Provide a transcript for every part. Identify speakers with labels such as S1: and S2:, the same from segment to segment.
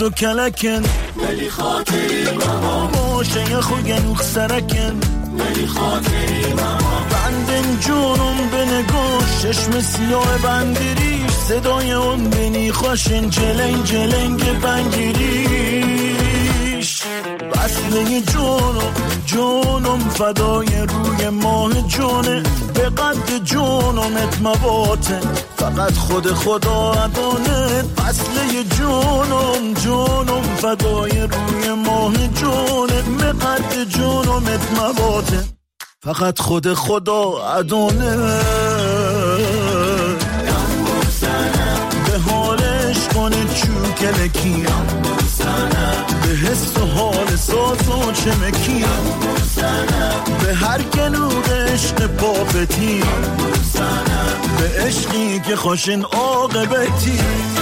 S1: و کلکن
S2: ولی خاطری ماما
S1: باشه خوگن سرکن
S2: ولی خاطری ماما
S1: بندن جونم به نگوش چشم سیاه بندریش صدای اون بینی خوشن جلنگ جلنگ بنگیریش وصله جونم فدای روی ماه جونه به قد جونمت مباطن فقط خدا عدانت وصله جونم فدای روی ماه جونه به قد جونمت مباطن فقط خدا عدانت به حالش کنه چوکلکی به حس و حال ساز و چمکی به هر گلوغ عشق پاپتی به عشقی که خوشن عاقبتی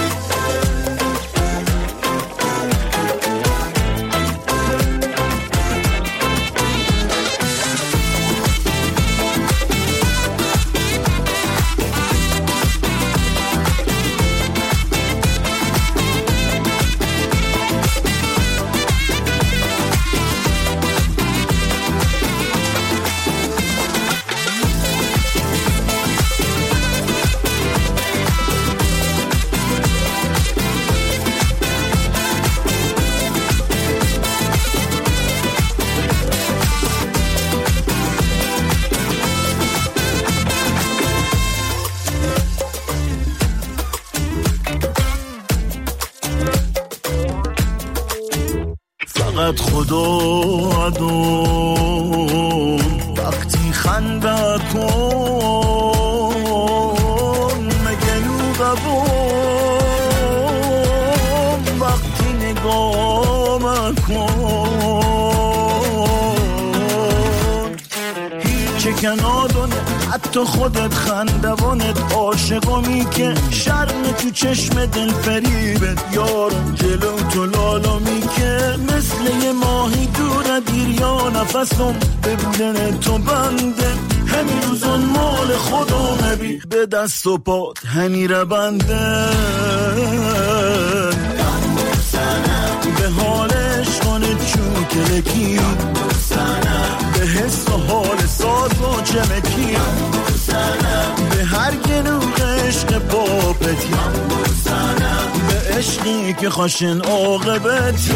S1: فقط خدا عدو وقتی خنده کن مگنو قبون وقتی نگاه کن هیچ کنادونه حتی خودت خندوانت عاشقامی که شرم تو چشم دل فریبت یارم جلو تو لالامی که مثل یه ماهی دور دیر یا نفسم به بودن تو بنده همین روزان مال خدا نبی به دست و پات همیره بنده به حالش کنه چوکلکی به حس و حال ساز و چمکی به هر گلوغ عشق پاپتی به عشقی که خوشن عاقبتی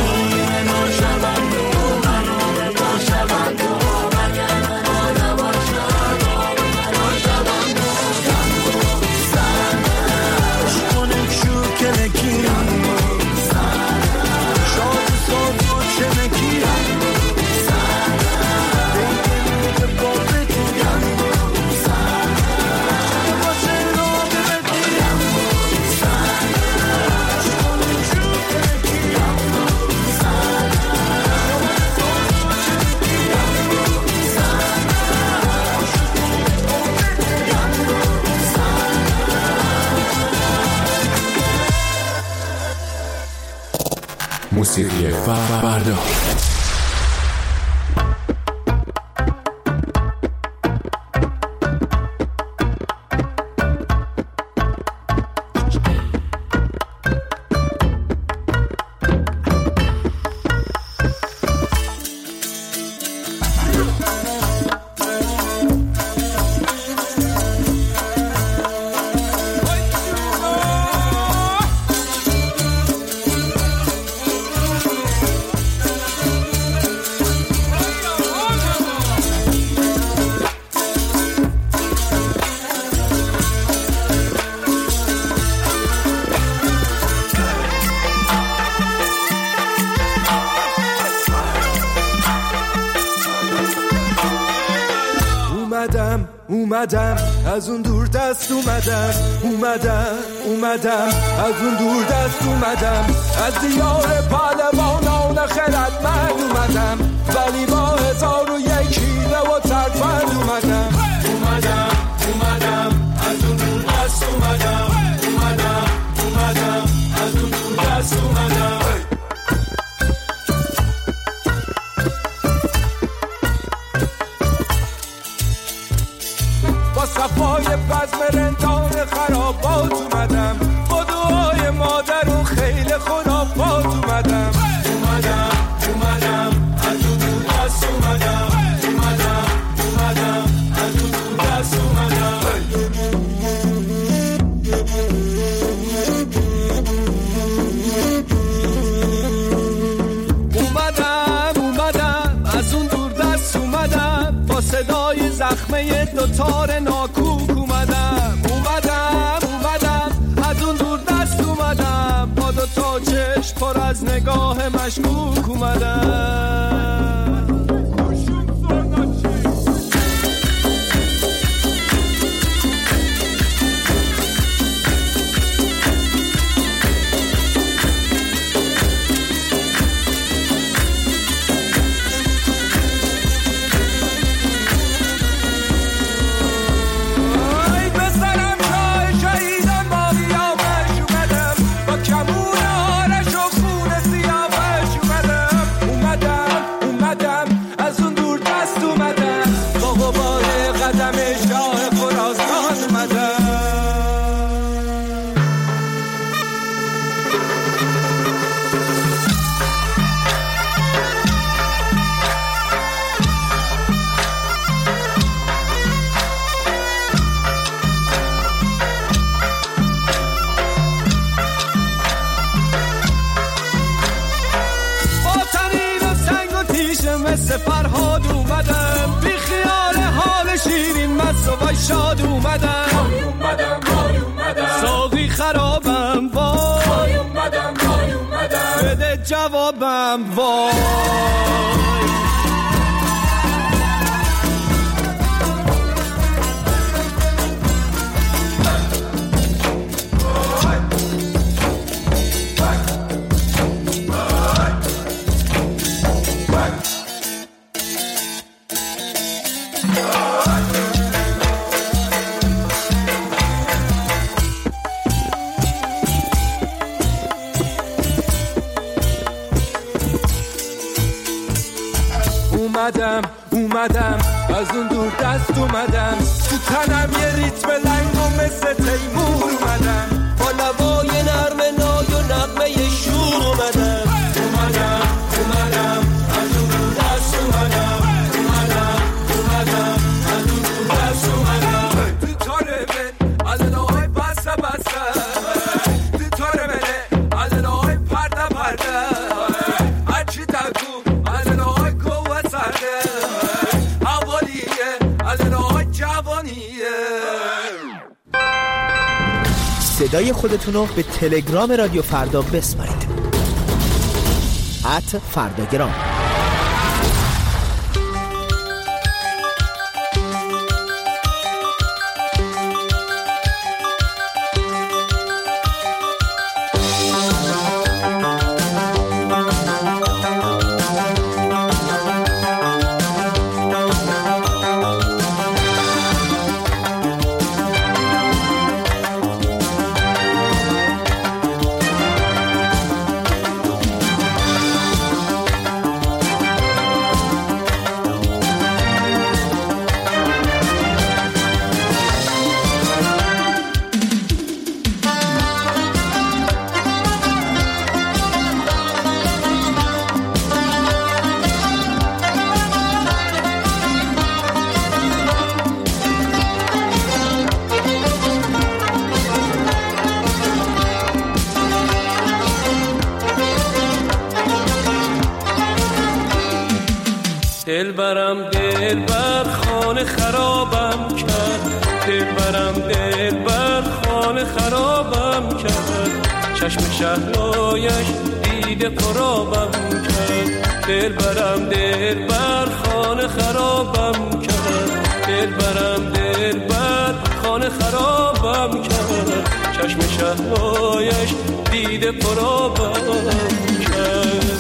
S3: موسیقی فردا
S4: اومدم از اون دور دست اومدم از اون دور دست اومدم از دیار پهلوانان خردمند اومدم ولی با 1001 حیله و ترفند اومدم از اون دور دست اومدم از اون دور دست اومدم صفای بزم رندان خرابات اومدم با دعای مادر و خیل خرافات اومدم زخمه دوتار ناکوک اومدم از اون دور دست اومدم، با دوتا چشم پر از نگاه مشکوک اومدم. فرهاد اومدم، بی خیال حال شیرین مست و شاد اومدم. ساقی خرابم وای، بده جوابم وای. اومدم از اون دور دست اومدم، تو تنم یه ریتم لنگ و مثل تیمور اومدم، با لبای نرم نای و نغمه شور اومدم از اون دور دست اومدم از اون دور دست اومدم. تو تاره من علنای بسته تو تاره منه علنای پرده هرچی تکو علنای قوه سرده
S5: صدای خودتونو به تلگرام رادیو فردا بسپارید. @فرداگرام.
S4: دلبر خانه خرابم کرد، دلبر خانه خرابم کرد، چشم شهلایش دیده پرابم کرد. دلبر خانه خرابم کرد، دلبر خانه خرابم کرد، چشم شهلایش دیده پرابم کرد.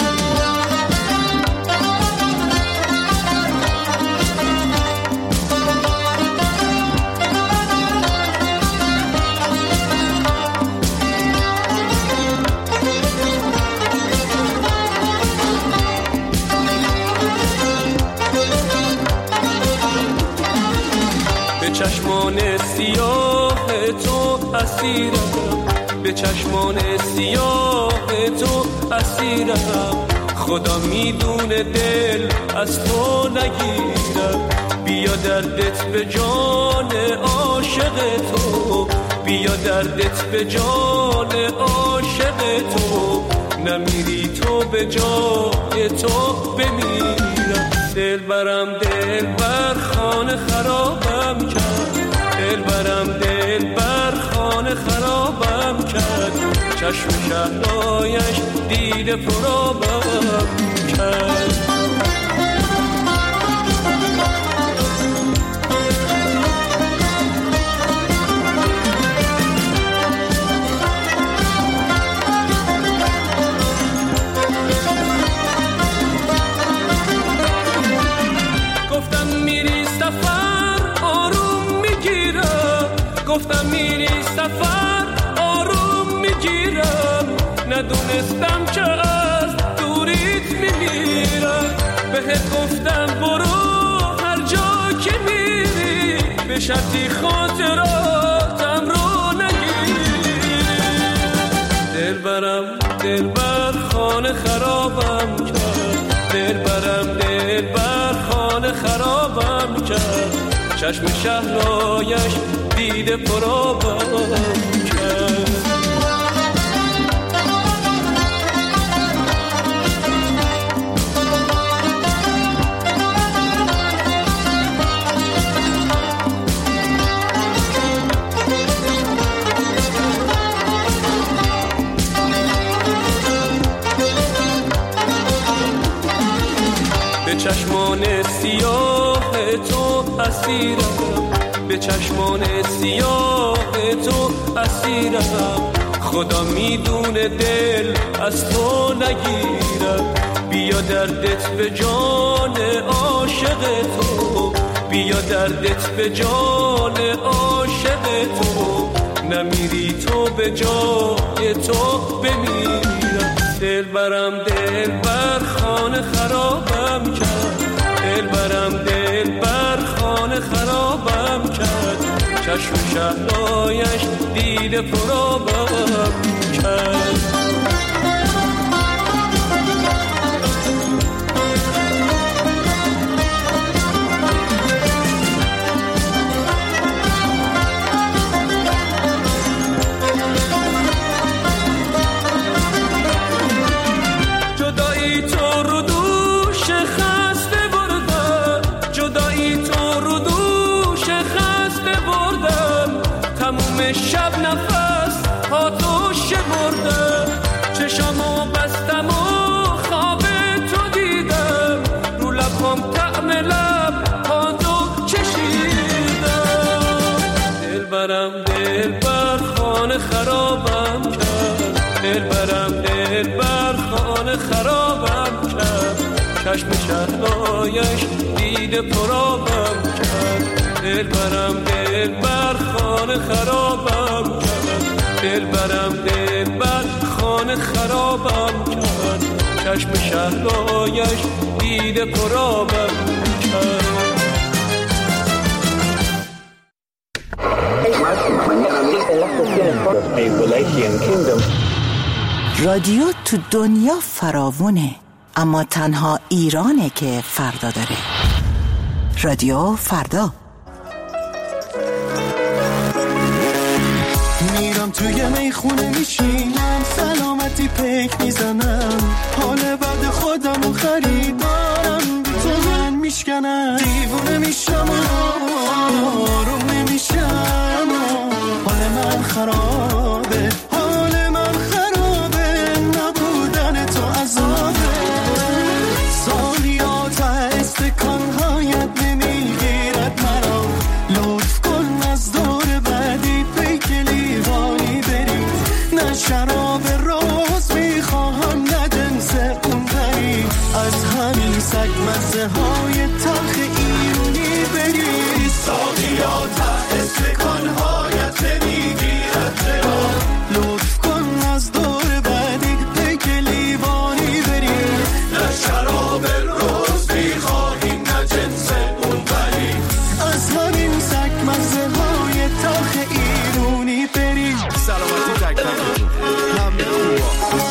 S4: چشمان سیاه تو اسیرم، به چشمان سیاه تو اسیرم، خدا میدونه دل از تو نگیرم. بیا دردت به جان عاشق تو، بیا دردت به جان عاشق تو، نمیری تو به جای تو بمیرم. دلبرم دلبر خانه خرابم کرد، دلبرم دلبر خانه خرابم کرد، چشم شهلایش دیده پرابم کرد. گفتم میری سفر آروم میگیرم، ندونستم که از دوریت میمیرم. بهت گفتم برو هر جا که میری، به شرطی خاطراتم رو نگیری. دلبرم دلبر خانه خرابم کرد، دلبرم دلبر خانه خرابم کرد، چشم شهلایش دیده پرابم کرد. به چشمان سیاه تو اسیرم، به چشمان سیاه تو اسیرم، خدا میدونه دل از تو نگیرم. بیا دردت به جان عاشق تو، بیا دردت به جان عاشق تو، نمیری تو به جای تو بمیرم. دلبرم دلبر خانه خرابم کرد، دلبرم دلبر خانه خرابم کرد، چشم شهلایش دیده پرابم کرد. جدایی تو رو دوش خسته بردم، جدایی تو رو دوش خسته بردم، تموم شب نفس ها تو شمردم، چشامو بستم و خواب تو دیدم، رو لبام طعم لب ها تو چشیدم. دلبرم دلبر خانه خرابم کرد، دلبرم دلبر خانه خرابم کرد، چشم شهلایش دیده پرابم کرد. دلبرم دلبر خانه خرابم کرد، دلبرم دلبر خانه خرابم کرد، چشم شهلایش دیده پرابم کرد.
S6: رادیو تو دنیا فراوونه، اما تنها ایرانه که فردا داره. رادیو فردا.
S1: میرم توی میخونه میشینم، سلامتی پیک میزنم، حال بعد خودم و خریدارم بی تو من میشکنم، دیوونه میشم و آروم نمیشم، حال من خرابه، حال من خرابه، نبودن تو عذابه. سالیات استکانهایت نمیگیرد مرا، لطف کن از دور بعدی پیک لیوانی بری، نه شراب روز میخواهم نه جنس اون بری، از همین سگ مزه های تلخ ایرونی بری. سالیات استکانهایت نمیگیرد مرا، لطف کن از دور بعدی پیک لیوانی بری، نه شراب روز میخواهیم نه جنس اون بری، از همین سگ مزه های تلخ ایرونی بری.
S7: سلامتی تک تکتون همه خوبا.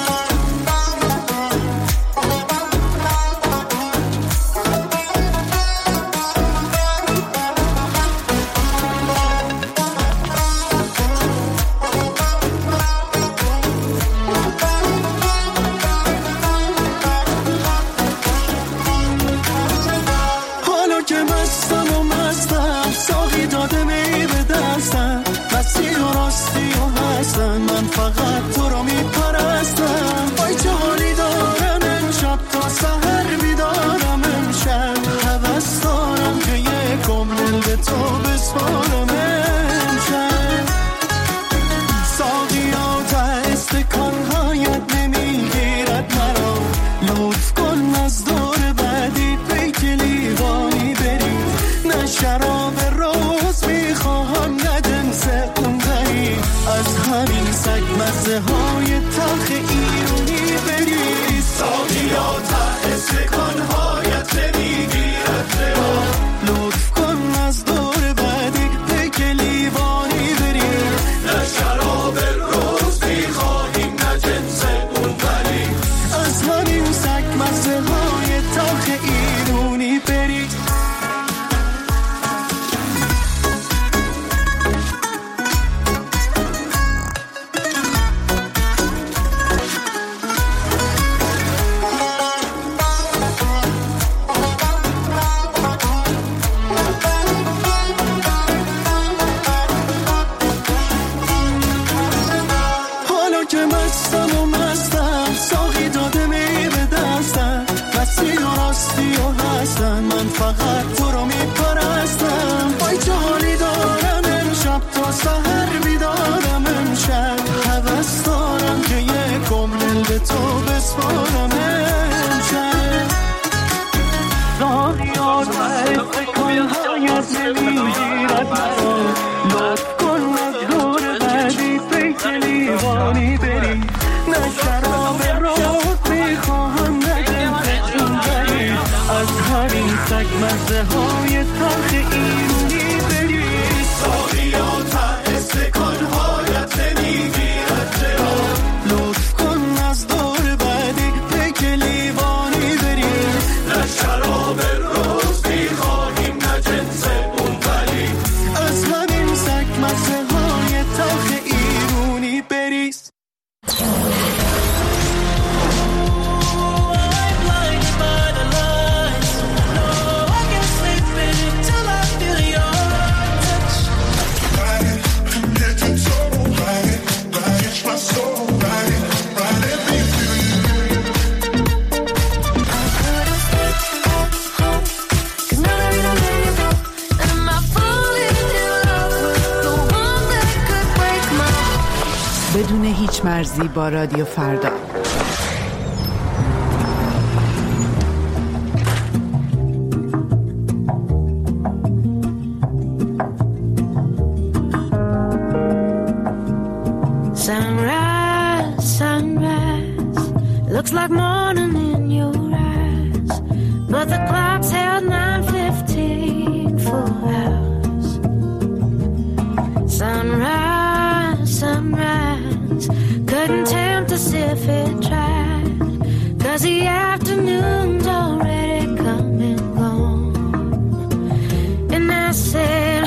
S1: که مستم و مستم ساقی داده می به دستم مسیر و راستی و هستم من فقط تو رو میپرستم وای چه حالی دارم امشب تا سحر بیدارم امشب هوس دارم که یک عمر به تو بسپارم امشب ساقیا تا استکانهایت نمیگیرد مرا لطف کن از دور بعدی پیک لیوانی بری نه شراب روز میخواهم نه جنس اون دری از همین سگ مزه های تلخ ایرانی بری ساقیا تا استکانهایت نمیگیرد مرا لطف کن از دور بعدی پیک لیوانی بری نه شراب روز میخواهیم نه جنس اون بری از همین سگ مزه های تلخ ایرانی بری من فقط تو رو میپرستم وای چه حالی دارم امشب تا سحر بیدارم امشب هوس دارم که یک عمر به تو بسپارم امشب ساقیا تا استکانهایت نمیگیرد مرا لطف کن از دور بعدی پیک لیوانی بری نه شراب روز میخواهم نه جنس اون بری از همین سگ مزه های تلخ ایرانی بری ساقیا تا استکانهایت نمیگیرد مرا لطف کن از دور بعدی پیک لیوانی بری نه شراب روز میخواهیم نه جنس اون بری از همین سگ مزه های تلخ ایرانی بری
S6: بدون هیچ مرزی با رادیو فردا.
S8: Sunrise, sunrise, looks like morning in your eyes, but the clock's held 9:15 for hours. Sunrise, sunrise, couldn't tempt us if it tried, 'cause the afternoon's already come and gone. And I said,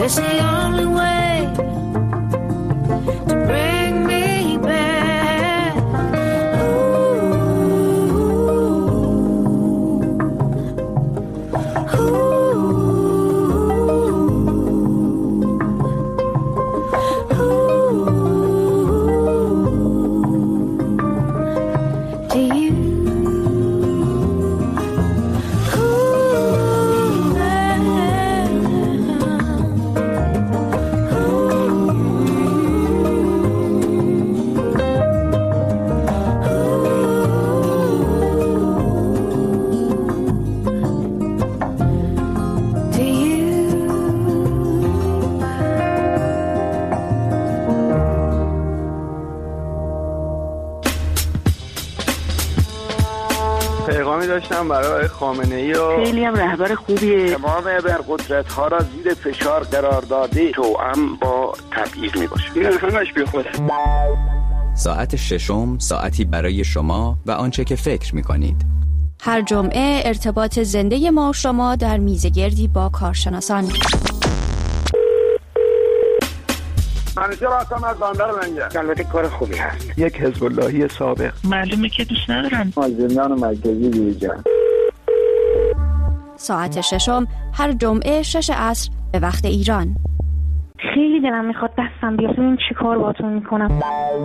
S8: It's the only way to bring me back. Ooh.
S7: پیغامی داشتم برای خامنه‌ای و
S9: خیلی هم رهبر خوبیه.
S7: تمام ابرقدرت‌ها را زیر فشار قرار داده توأم با تبعیض میباشه. این همش بیخوده.
S10: ساعت ششم ساعتی برای شما و آنچه که فکر می‌کنید.
S11: هر جمعه ارتباط زنده ما شما در میزگردی با کارشناسان.
S7: منیشه راستم از باندر منگه. البته کار خوبی هست. یک حزب اللهی سابق.
S9: معلومه که دوست ندارن.
S7: زندان مرکزی بیرجان.
S11: ساعت ششم هر جمعه 6 عصر به وقت ایران.
S9: خیلی دلم میخواد دستم بیاد ببین چی کار باهاتون میکنم.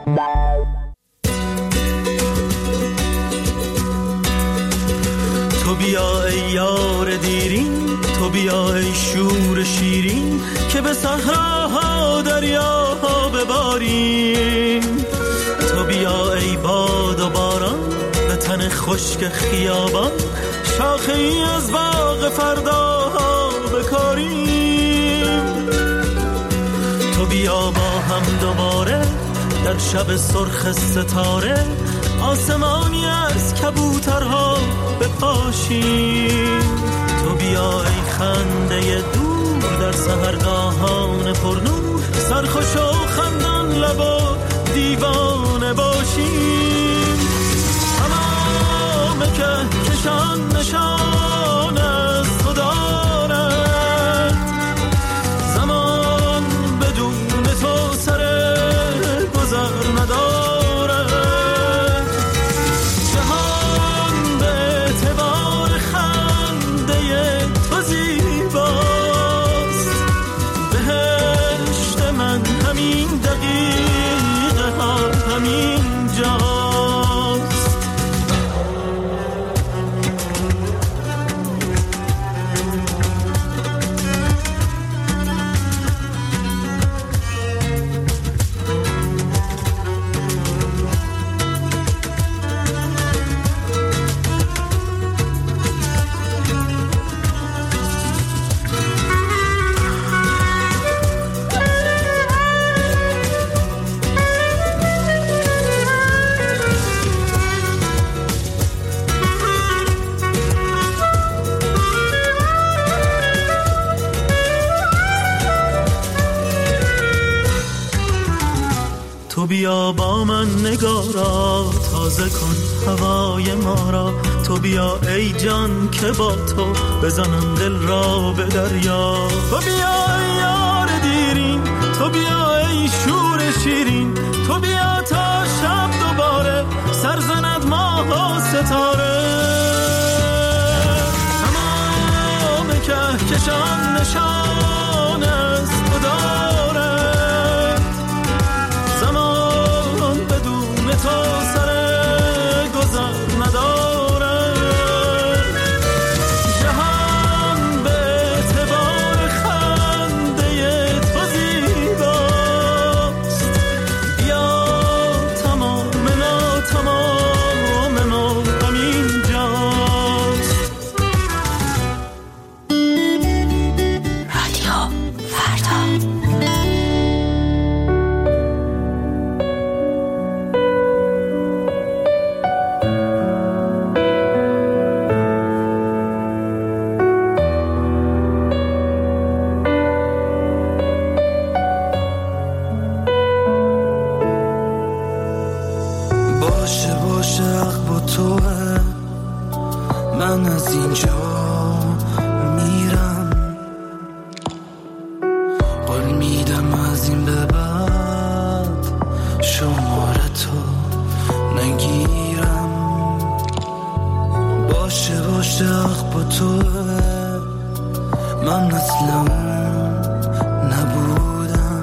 S1: تو بیا ای یار دیرین، تو بیا ای شور شیرین، که به صحراها دریاها بباریم. تو بیا ای باد و باران، به تن خشک خیابان، شاخه ای از باغ فرداها بکاریم. تو بیا با هم دوباره در شب سرخ ستاره، آسمانی از کبوترها بپاشیم. تو بیا ای خنده دور در سحرگاهان پرنور، سرخوش و خندان لب و دیوانه باشیم. تمام که کشان نشان از تو دارد، زمان بدون تو سر گذر ندارد. جهان به اعتبار خنده تو زیباست، بهشت من همین دقیقه ها همین جاست. تو بیا با من نگارا، تازه کن هوای ما را. تو بیا ای جان که با تو بزنم دل را به دریا. تو بیا ای یار دیرین، تو بیا ای شور شیرین، تو بیا تا شب دوباره سرزند ماه و ستاره. تمام کهکشان نشان از تو داره، زمان بدون تو سر گذر نداره. جهان به اعتبار خنده تو زیباست، بیا تمام ما همین جاست. توه، من مثل اون نبودم.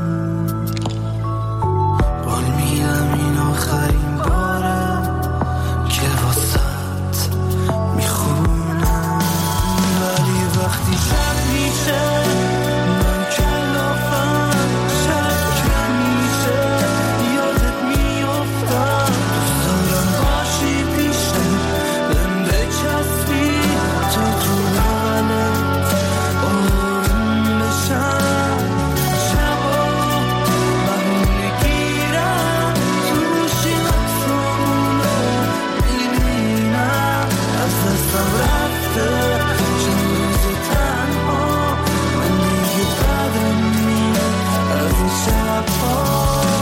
S1: قول میدم این آخرین باره که واسط میخونم، ولی وقتی شب میشه من کلافم، شب که میشه یادت میافتم. دوست دارم باشی پیشم، بهم بچسبی تا تو بغلت آروم بشم. شبا بهونه گیرم توشی عکسامونو میبینم، از دستم رفته چند روز تنها، من دیگه بدم میاد از این شبها.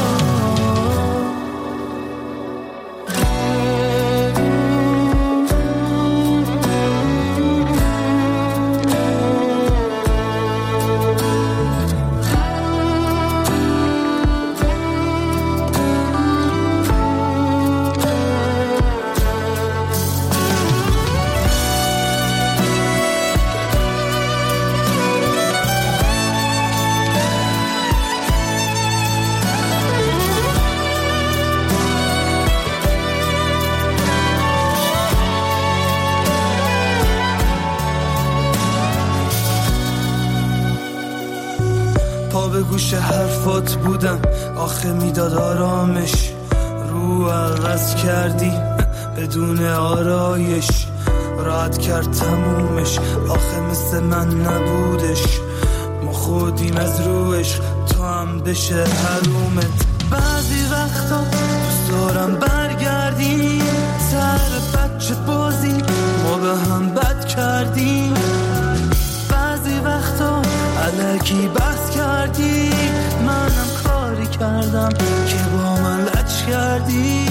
S1: پا به گوش حرفات بودم، آخه میداد آرامش. رو عوض کردی بدون آرایش، راحت کرد تمومش، آخه مثل من نبودش. ما خودیم از روش تا هم بشه حرومت. بعضی وقتا دوست دارم برگردی سر بچه بازی، ما به هم بد کردیم. بعضی وقتا الکی بحث کردی، منم کاری کردم که با من لج کردی.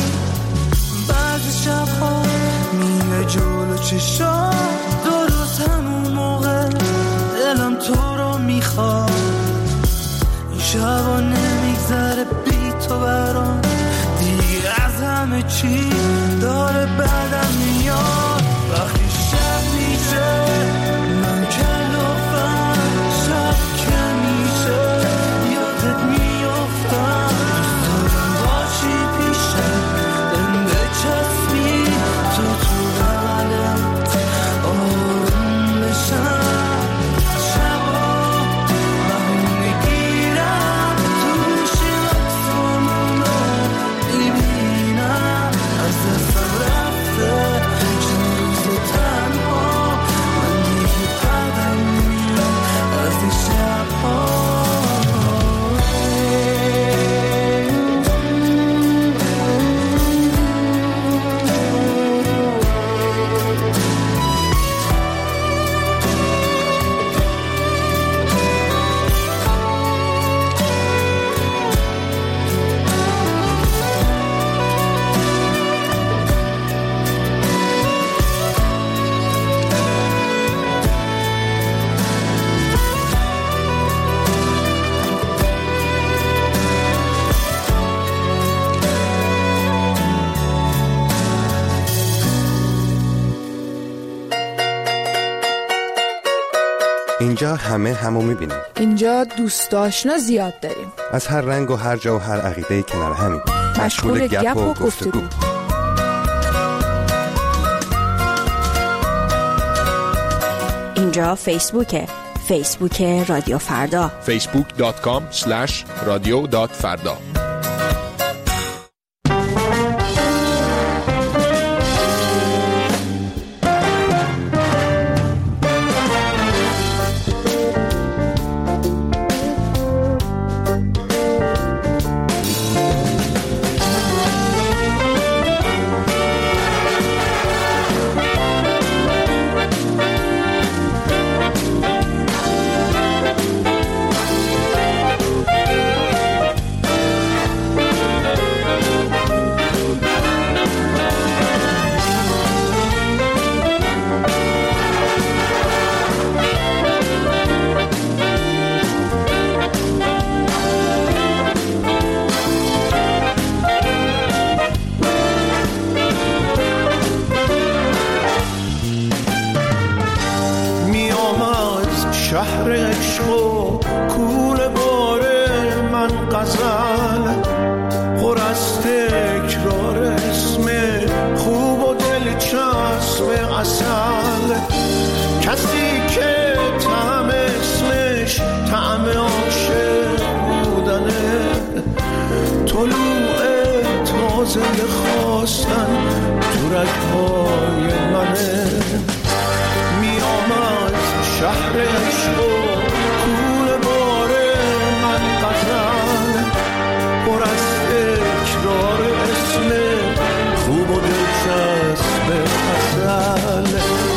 S1: بعضی شبها میره جلو چشام، درست همون موقع دلم تو رو میخواد. این شبا نمیگذره بی تو برام، دیگه از همه چی داره بعدم میاد. وقتی شب میشه من کلافم، شب که میشه یادت میافتم. دوست دارم باشی پیشم، بهم بچسبی تا تو بغلت آروم بشم. شبا بهونه گیرم توشی عکسامونو میبینم، از دستم رفته چند روز تنها، من دیگه بدم میاد از این شبها.
S12: اینجا همه همو میبینیم.
S13: اینجا دوست آشنا زیاد داریم،
S12: از هر رنگ و هر جا و هر عقیده‌ای کنار همیم،
S13: مشغول گپ و گفتگو.
S11: اینجا فیسبوک رادیو فردا،
S3: facebook.com/radio.farda.
S1: شهر عشق و کوره باره من غزل پر از تکرار اسم خوب و دلچسب عسل کسی که طعم اسمش طعم عاشق بودنه طلوع تازه خواستن تو رگ‌های منه میام از شهر عشق و کوره باره من غزل پر از تکرار اسم خوب و دلچسب عسل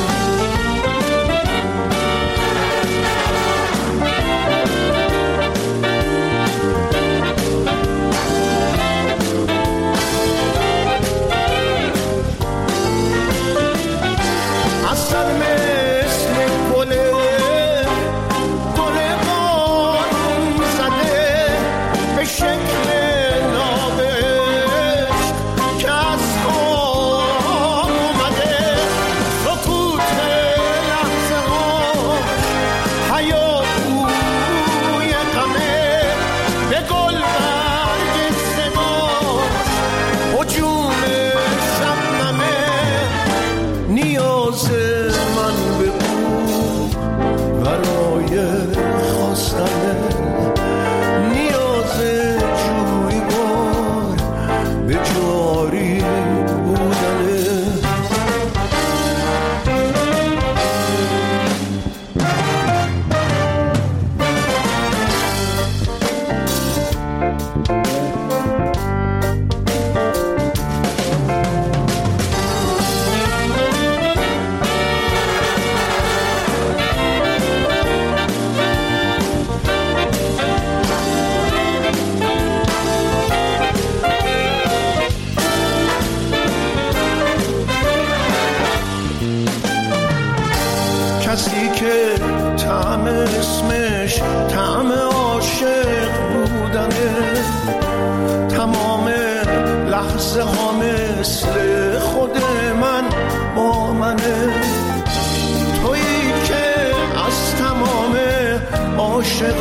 S1: کسی که طعم اسمش طعم عاشق بودنه تمام لحظه ها مثل خود من با منه تویی که از تمام عاشق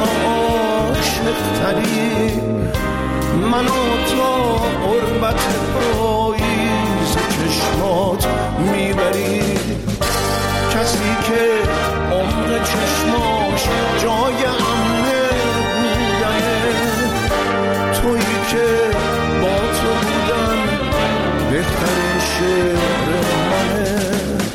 S1: تری منو تا قربت پاییز چشمات میبری کسی که عمر چشماش جای امنه بودنه تویی که با تو بودن بهترین شعر منه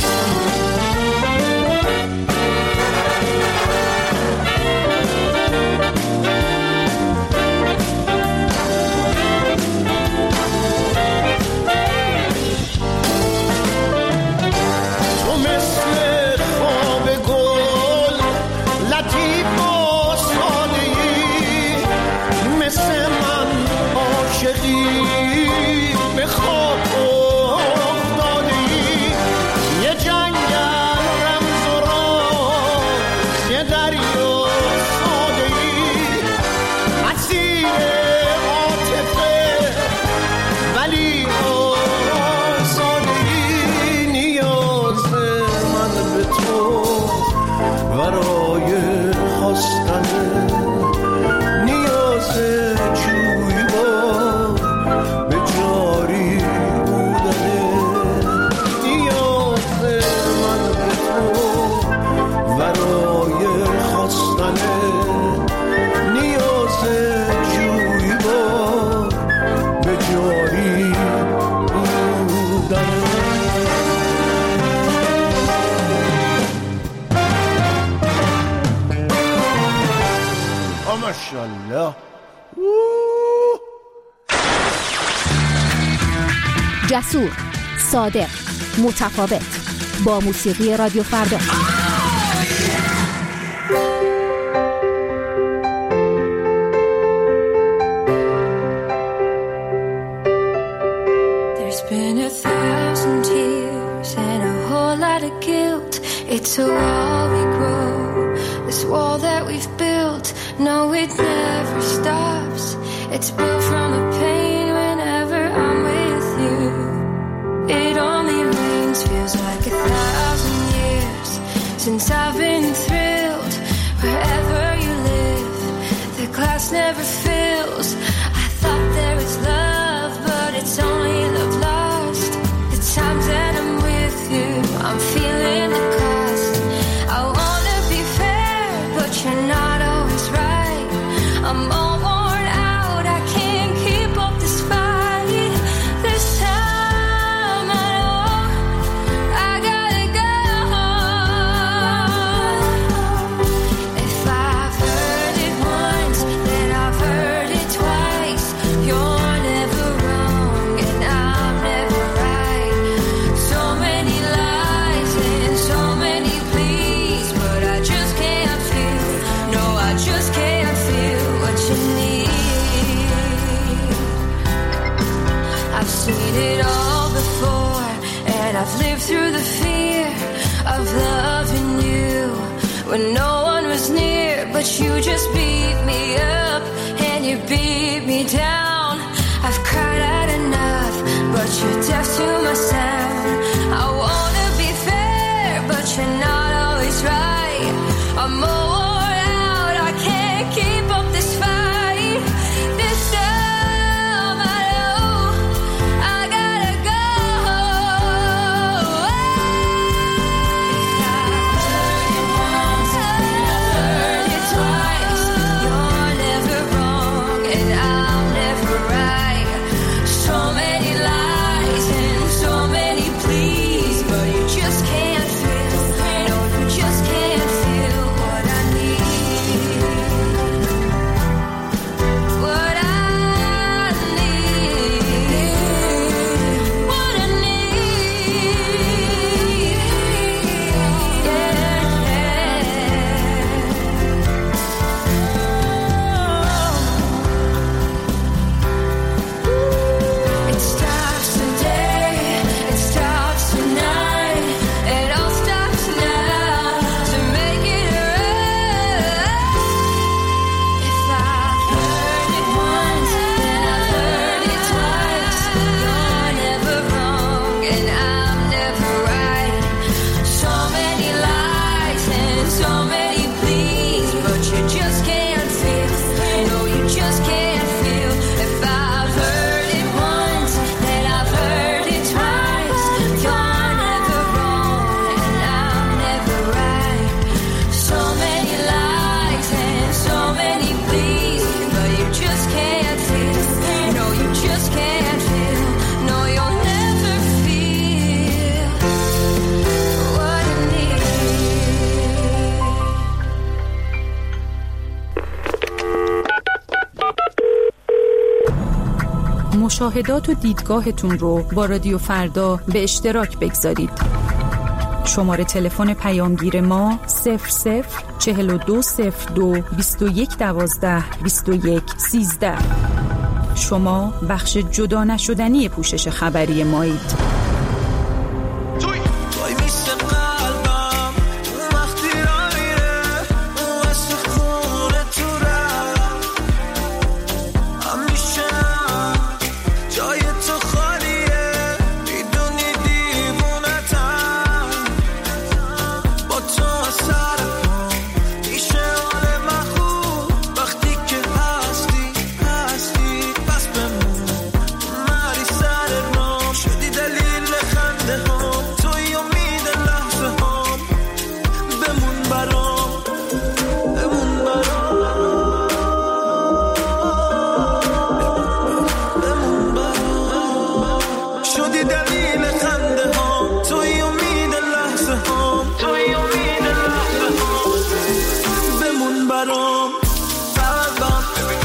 S1: ماشاءالله.
S11: جسور، صادق، متفاوت با موسیقی رادیو فردا.
S8: There's been 1,000 tears and a whole lot of guilt. It's a wall we grow, this wall that we've built. No, it never stops. It's built from the pain whenever I'm with you. It only rains, feels like 1,000 years since I've been thrilled wherever you live, the glass never fills. I thought there was love, but it's only love lost. The times that I'm with you, I'm feeling the cost. I wanna be fair, but you're not always right. I'm all worn out, I can't keep up this fight. This time I know I gotta go. If I've heard it once, then I've heard it twice. You're never wrong and I'm never right. So many lies and so many pleas, but I just can't feel, no, I just can't feel what you need. I've seen it all before, and I've lived through the fear of loving you when no one was near, but you just beat me up and you beat me down. I've cried out enough, but you're deaf to my sound. I wanna be fair, but you're not always right. I'm all worn out, I can't keep up this fight. This time I know I gotta go. If I've heard it once, then I've heard it twice. You're never wrong and I'm never right. So many lies and so many pleas, but you just can't feel, no, you just can't feel what I need. What I need, what I need, It stops today, it stops tonight, it all stops now to make it right. If I've heard it once, then I've heard it twice. You're never wrong and I'm never right. So many lies and so many pleas, but you just can't feel, no, you just can't feel. If I've heard it once, then I've heard it twice. You're never wrong and I'm never right. So many lies and so many pleas, but you just can't feel, no, you just can't feel, no, you'll never feel what I need.
S6: مشاهدات و دیدگاهتون رو با رادیو فردا به اشتراک بگذارید. شماره تلفن پیامگیر ما 004202 2112 2113. شما بخش جدا نشدنی پوشش خبری مایید.
S1: توی میشه قلبم اون وقتی را میره اون عشق خونه تو رفت همیشه جای تو خالیه میدونی دیوونتم با تو سر پام میشه حال من خوب وقتی که هستی بس بمون مری سر رام شدی دلیل خنده هم توی امید لحظه هم بمون برام بمون برام شدی دلیل خنده هم توی امید لحظه هم بمون برام قلبم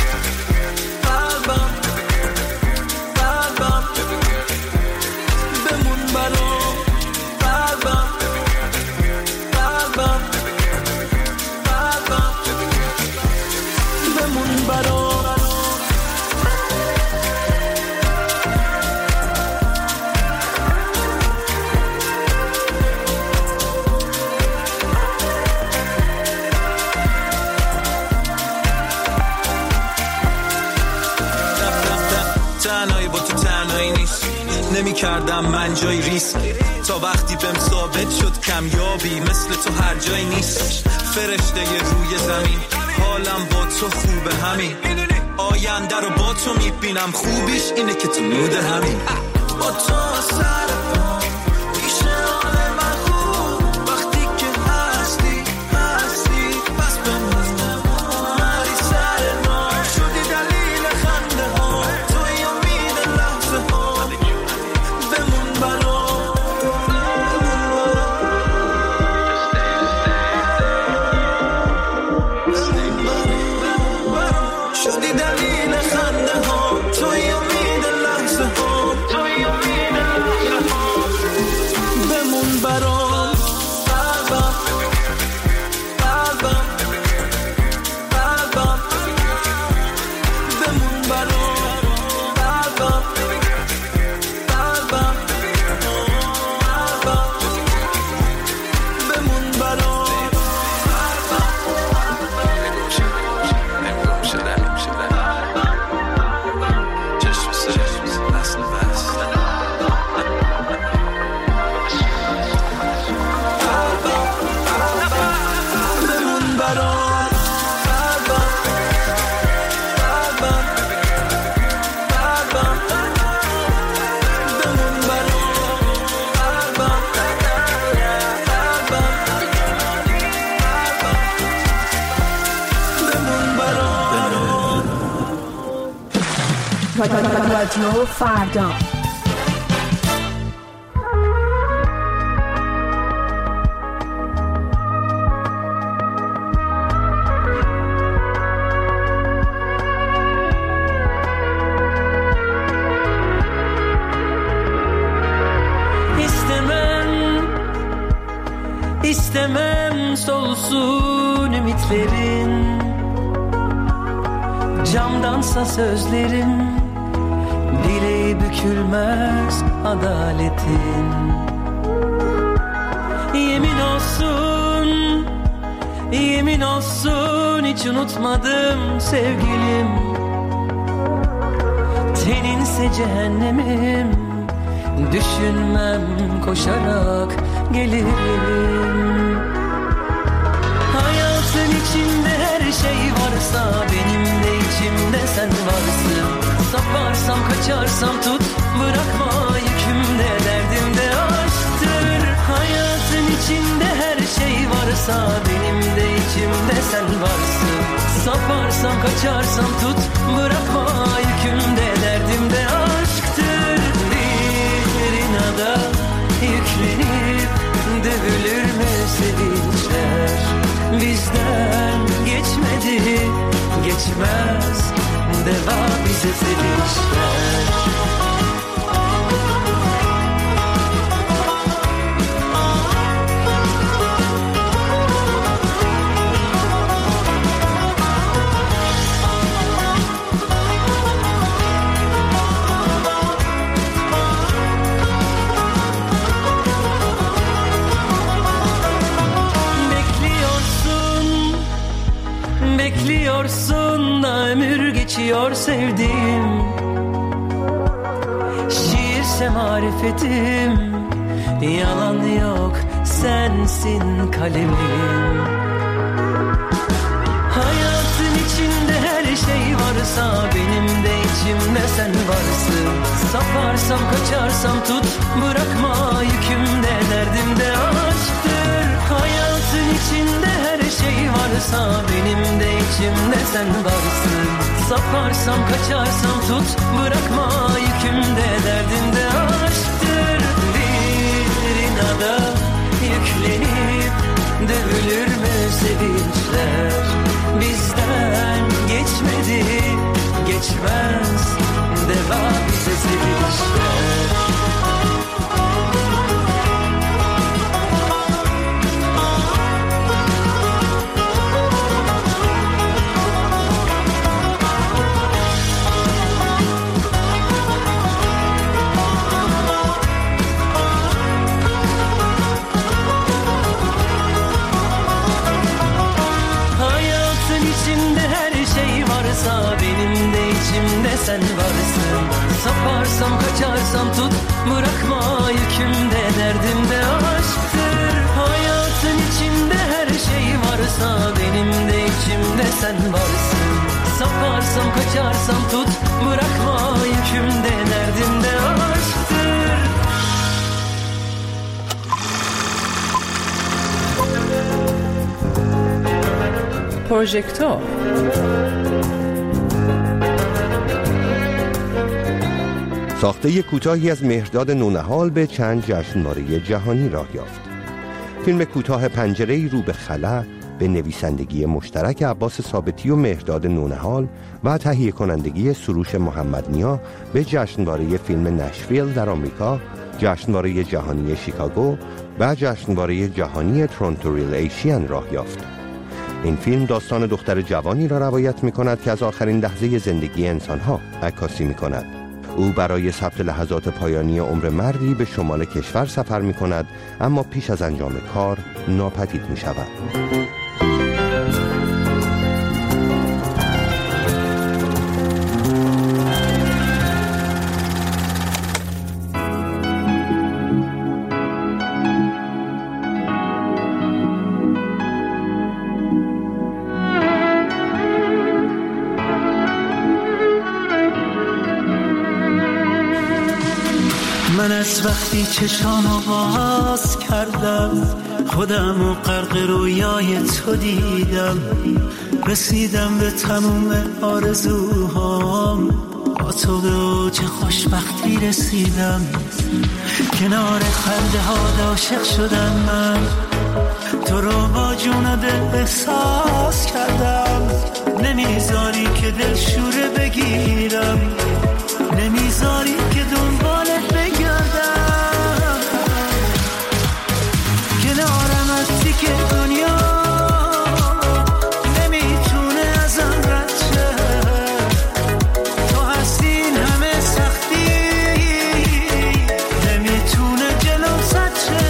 S1: بمون برام قلبم بمون برام تنهایی با تو تنهایی نیست نمی کردم من جای ریسک تا وقتی بهم ثابت شد کمیابی مثل تو هر جایی نیست
S14: فرشته روی زمین، حالم با تو خوبه همین، آینده رو با تو میبینم، خوبیش اینه که تو نود همین، با تو سر پا میشه حال من خوب، وقتی که هستی پس بمونم مری سر ما، شدی دلیل خنده ها، توی امید لحظه ها، بمون برام.
S6: رادیو فردا.
S15: İstemem solsun ümitlerin, camdansa sözlerin, direği bükülmez adaletin. Yemin olsun hiç unutmadım sevgilim, teninse cehennemim, düşünmem koşarak gelirim. Hayatın içinde her şey varsa, benim de içimde sen varsın. Saparsam kaçarsam tut, bırakma yükümde, derdimde aşktır. Hayatın içinde her şey varsa, benim de içimde sen varsın. Saparsam kaçarsam tut, bırakma yükümde, derdimde aşktır. Bir inada yüklenip dövülür mü sevinçler? Bizden geçmedi, geçmez, deva bize sevinçler. Bekliyorsun da ömür geçiyor sevdiğim, şiirse marifetim, yalan yok sensin kalemim. Hayatın içinde her şey varsa, benim de içimde sen varsın. Saparsam kaçarsam tut, bırakma yükümde, derdimde aşktır. Hayatın içinde her şey varsa, benim de içimde sen varsın. Saparsam kaçarsam tut, bırakma yükümde, derdimde aşktır. Bir inada yüklenip dövülür mü sevinçler? Bizden geçmedi, geçmez, deva bize sevinçler. Benim de içimde sen varsın. Saparsam kaçarsam tut, bırakma yükümde, derdimde aşktır. Hayatın içinde her şey var. varsa benim de içimde sen varsın. Saparsam kaçarsam tut bırakma yükümde derdimde aşktır.
S13: پروژکتور
S12: ساخته کوتاهی از مهرداد نونهال به چند جشنواره جهانی راه یافت. فیلم کوتاه پنجره‌ای رو به خلا به نویسندگی مشترک عباس ثابتی و مهرداد نونهال و تهیه کنندگی سروش محمد نیا به جشنواره فیلم نشویل در آمریکا، جشنواره جهانی شیکاگو و جشنواره جهانی تورنتو ریل ایشین راه یافت. این فیلم داستان دختر جوانی را روایت می کند که از آخرین لحظه زندگی انسانها عکاسی می کند. او برای ثبت لحظات پایانی عمر مردی به شمال کشور سفر می کند، اما پیش از انجام کار ناپدید می شود.
S16: من از وقتی چشامو باز کردم خودمو غرق رویای تو دیدم، رسیدم به تموم آرزوهام، با تو به اوج خوشبختی رسیدم، کنار خنده ها عاشق شدم من، تو رو با جون دل احساس کردم، نمیذاری که دل شوره بگیرم، نمیذاری که دنبالت بگردم، کنارم هستی که دنیا نمیتونه ازم رد شه، تو هستی این همه سختی نمیتونه جلو زد شه،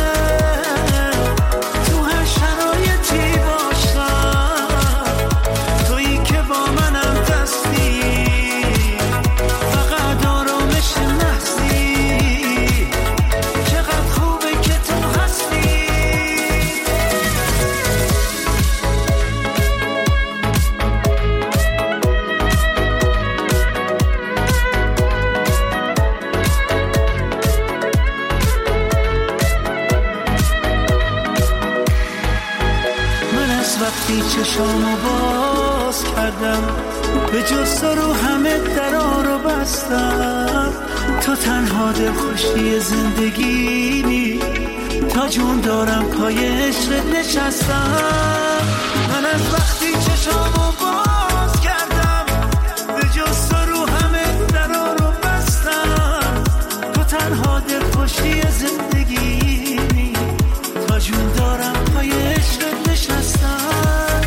S16: تو هر شرایطی باشم تویی که با منم دستی، فقط آرامش لحظی، چقدر خوبه که تو هستی. من از وقتی چشامو باز کردم به جز تو رو همه درا رو بستم، تو تنها دلخوشی زندگیمی، تا جون دارم پای عشقت نشستم، من از وقتی چشامو باز کردم به جز تو رو همه درا رو بستم، تو تنها دلخوشی زندگیمی، تا جون دارم پای عشقت نشستم،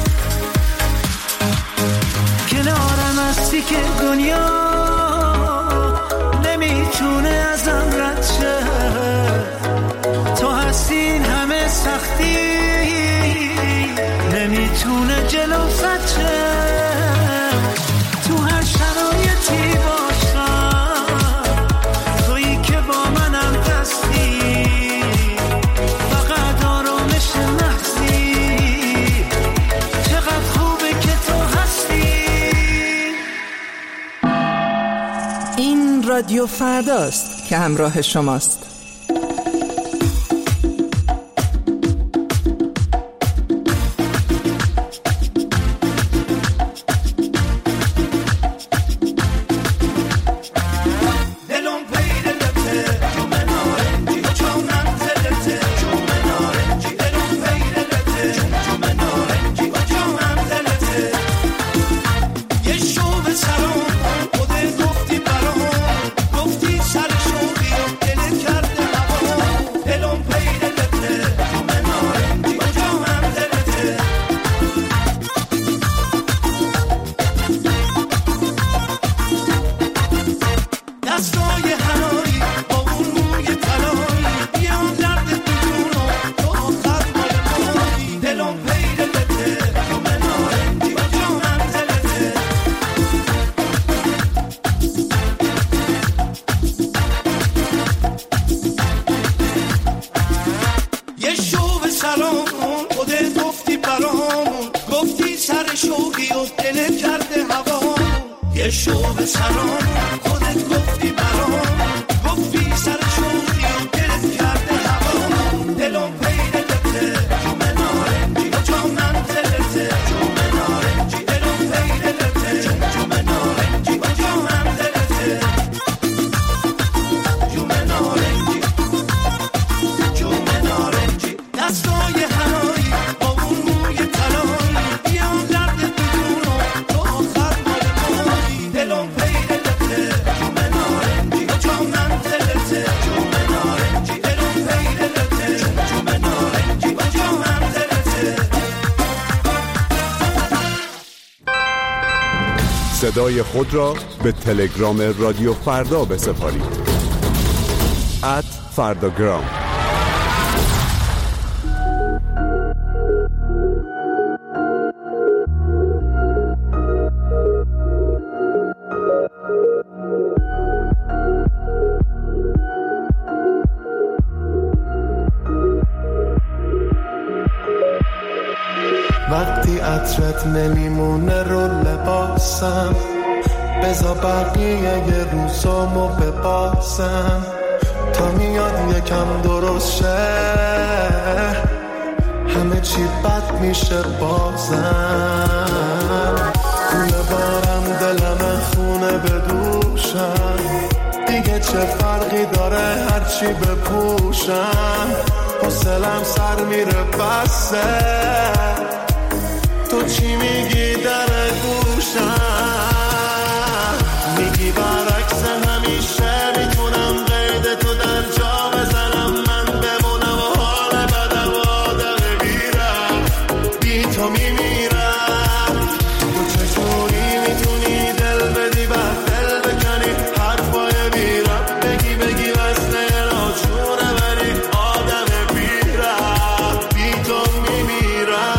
S16: کنارم هستی که دنیا نمیتونه ازم رد شه، تو هستی این همه سختی نمیتونه جلو زد شه، تو هر شرایطی باشم تویی که با منم دستی، فقط آرامش لحظی، چقدر خوبه که تو هستی.
S13: این رادیو فرداست که همراه شماست.
S16: یه شو به سلام خودت گفتی برام شو به سرام خودت گفتی برام گفتی سر شوخی و دلت کرده هوا دلم پیده لته جوم نارنجی جام منزلته جوم نارنجی دلم پیده لته جوم نارنجی جام منزلته جوم نارنجی جوم نارنجی دستای هنایی با اون موی طلایی بیا درد بدونو تو آخر مال مایی دلم پیده لته جوم نارنجی جام منزلته جوم نارنجی دلم پیده لته جوم نارنجی جام منزلته
S17: صدای خود را به تلگرام رادیو فردا بسپارید. @فرداگرام.
S18: وقتی عطرت نمیمونه رو لباسم بذار بقیه یه روزامو بباسم تا میاد یکم درست شه همه چی بد میشه بازم خونه بارم دلم خونه بدوشم دیگه چه فرقی داره هرچی بپوشم حوصلم سر میره بسه تو چی میگی در گوشم میگی برعکس همیشه میتونم قید تو در جا بزنم من بمونم و حال بدم آدم بیرم بی تو میمیرم تو چجوری میتونی دل بدی بر دل بکنی حرفای بیرم بگی وزنه ناچونه بری آدم بیرم بی تو میمیرم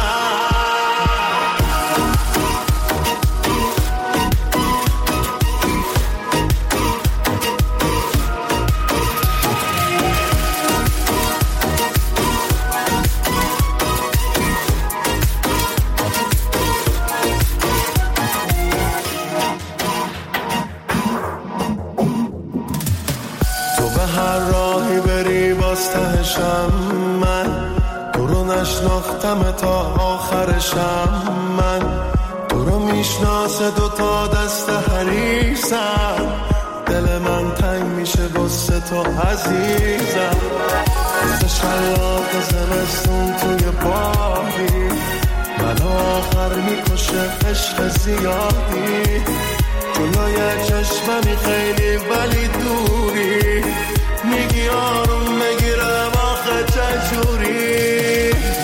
S18: هر راهی بری باز تهشم من تو رو نشناختم تا آخرشم من تو رو میشناسه دوتا دست حریصم دل من تنگ میشه واسه تو عزیزم مثل شلاق زمستون توی باقی من آخر میکشه عشق زیادی جلوی چشممی خیلی ولی دوری میگی آروم بگیرم آخه چجوری